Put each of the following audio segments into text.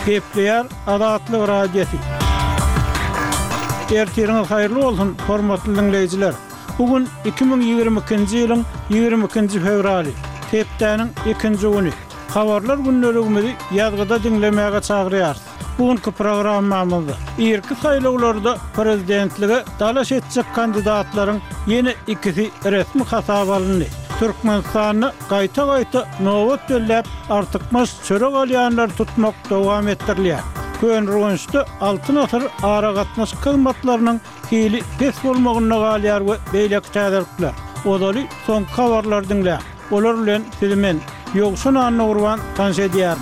Gepleýär Adatlyk radiosi. Ertiriniz haýyrly bolsun, hormatly dinleýijiler. Bugün 2022-nji ýylyň 22-nji fevraly, Tepdäniň 2-nji güni. Habarlar günlerimizi ýazgyda dinlemäge çagyrýar. Bugünkü programmamyzda irki saýlawlarda prezidentlige dalaş etjek kandidatlaryň ýene ikisi resmi hasap alyndy. Türkmenistany gaýta-gaýta nowat döläp artykmaz çörek alýanlar tutmak dowam etdirilýär. Könrüňüşde altyn asır ara gatnaş hyzmatlarynyň hili pes bolmagyna galýar we beýlek täzirlikler. Odaly son habarlar dinle. Olar bilen filmen ýogşun anny urban tanşy edýär.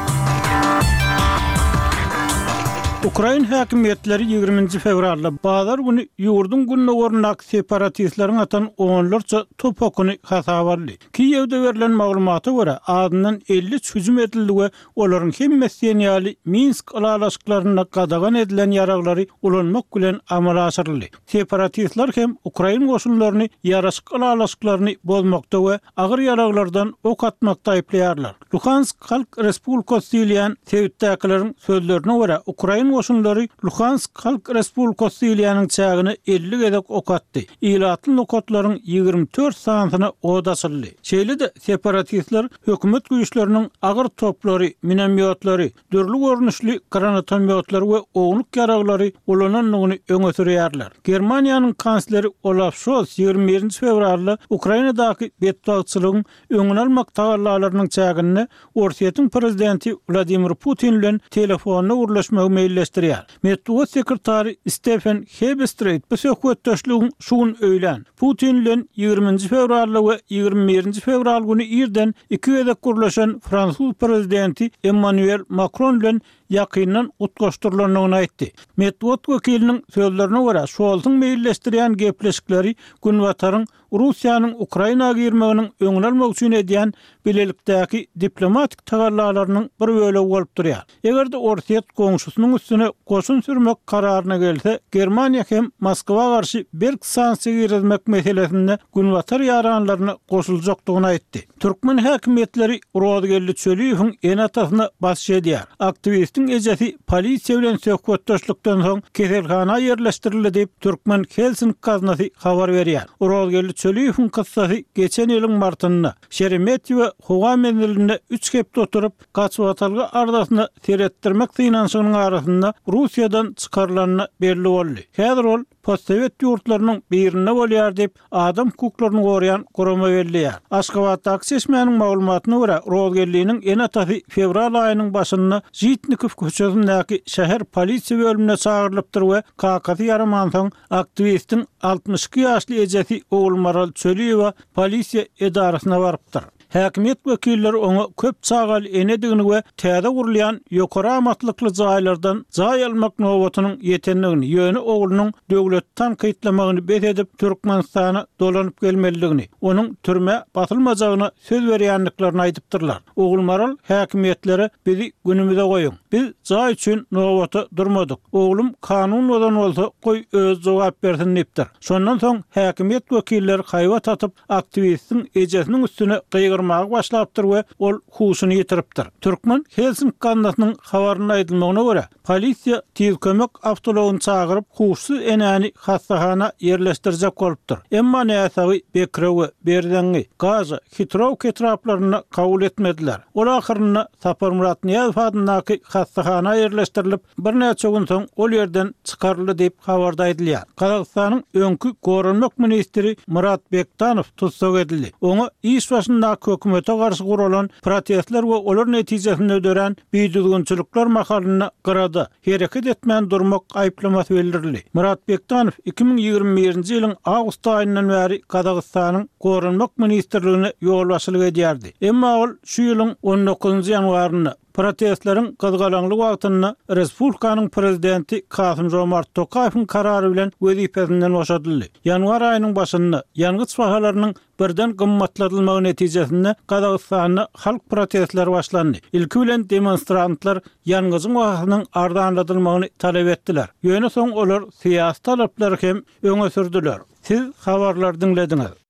Ukraina häkimetleri 20-nji fevralda bazar güni ýurdun gününe ornak separatistlaryň atan onlarça top okuny hasap aldy. Kiýewde berilen maglumata görä adyndan 50 hüjüm edildi we olaryň hemmesi ýaly Minsk alalaşyklaryna gadagan edilen ýaraglary ulanmak bilen amala aşyryldy. Separatistler hem Ukraina goşunlaryny ýaraşyk alalaşyklaryny bozmakda we agyr ýaraglardan ok atmakda aýplaýarlar. Luhansk Halk Respublikasy diýilen sebitdäkilerin sözlerine görä Ukraina goşunlary Luhansk Halk Respublikasy diýilen çägini 50 gedek ok atdy. Ýylatly okatlaryň 24 sanatyna od asyldy. Şeýle-de separatistler hökümet güýçleriniň agyr toplary, minomyotlary, dürli görnüşli granatomyotlary we ognuk ýaraglary ulananyny öňe sürýärler. Germaniýanyň kansleri Olaf Scholz 21 fevralda Ukrainadaky betbagçylygyň öňüne almak tagallalarynyň çägini Orsiýetiň prezidenti Vladimir Putin bilen telefonna urlaşmagy meýilleşdirýär. Medeniýet sekretary Stefan Hebestreit bu söhbetdeşligiň şuň öýlen. Putin bilen 20-nji fevralda we 21-nji fevral güni ýerden iki gedek gurlaşan Fransuz prezidenti Emmanuel Macron bilen ýakyndan utgaşdyrylanyny aýtdy. Medeniýet wekiliniň sözlerine görä, Scholzyň meýilleşdirýän gepleşikleri günwataryň Russiýanyň Ukrainaga girmeginiň öňüne almak üçin edýän bilelikdäki diplomatik tagallalarynyň bir bölegi bolup durýar. Egerde Orsiýet goňşusynyň üstüne goşun sürmek kararyna gelse, Germaniýa hem Moskwa garşy berk sanksiýa girizmek meselesinde günwatar ýaranlaryny goşuljakdygyny aýtdy. Türkmen häkimetleri Rodgelli Çöliýewiň enatasyna baş edýär. Aktivistin ejesi polisiýa bilen söhbetdeşlikden soň keselhana ýerleşdirildi diýip Türkmen Helsinki gaznasy habar berýär. Rodgelli Çöliýewiň kıssasy geçen ýylyň martynda Şeremetyew Howamendiline 3 kepde oturup gaçwatalgy ardasyna seretdirmek synanşygynyň arasynda Russiýadan çykarylanyna belli boldy. Häzir ol postsovet ýurtlarynyň birinde bolýar diýip adam hukuklaryny goraýan gorama berýär. Aşgabatdaky seçmeniň maglumatyna görä Rodgelliň enatasy fevral aýynyň başynda Jitnikov köçesindäki şäher polisiýa bölümine çağırlypdyr we kakasy yaraman soň aktivistin 62 ýaşly ejesi Ogulmaral Çöliýew polisiýa edarasyna barypdyr. Häkimet wekilleri ona köp çagal enedigini we täze gurulýan ýokary amatlykly jaýlardan jaý almak nowatynyň ýetenligini, ýöne oglunyň döwletden kytlamagyny bet edip Türkmenistana dolanyp gelmeligini, onuň türme batylmajagyna söz berýänliklaryny aýdypdyrlar. Ogulmaral häkimetlere bizi günümüze goýun. Biz jaý üçin nowata durmadyk. Oglum kanun bolan bolsa goý öz jogap bersin diýipdir. Şondan soň häkimet wekilleri haýwa tatyp aktivistin ejesiniň üstüne gyýgyrmagy başlapdyr we ol huşuny ýitiripdir. Türkmen Helsinki gaznasynyň habaryna aýdylmagyna görä, polisiýa tiz kömek awtologyny çagyryp huşsuz enäni hastahana ýerleşdirjek bolupdyr. Emma näsagy Bekrew, Berdengi, Gaza, Hitrowk etraplaryna kabul etmediler. Ol ahyrynda Saparmurat Niýazow adynaky hastahana ýerleşdirilip, bir näçe gün soň ol ýerden çykaryldy diýip habarda aýdylýar. Kazakstanyň öňkü Gorunmak ministri Murat Bekdanow tutsak edildi. Oňa iş başyndaky hökümete garşy guralan protestler we olar netijesinde ödören büýdürgünçilikler makalyny gyrady. Hereket etmän durmak aýplamasy bildirildi. Murat Bekdanow 2021-nji ýylyň awgust aýyndan bäri Kazakstanyň Gorunmak ministrligine ýolbaşçylyk edýärdi. Emma ol şu ýylyň 19-njy ýanwaryna protestlerin gazgalanlyk wagtyna Respublikanyň prezidenti Kasym-Jomart Tokaýewiň karary bilen wezipesinden boşadyldy. Ýanwar aýynyň başynda ýangıç bahalarının birden gymmatlatylmagy netijesinde Kazakstanda halk protestleri başlandy. Ilki bilen demonstrantlar ýangıçyň wagtynyň ardanlatylmagyny talep etdiler. Ýöne soň olar syýasy talaplary hem öňe sürdüler. Siz habarlar dinlediňiz.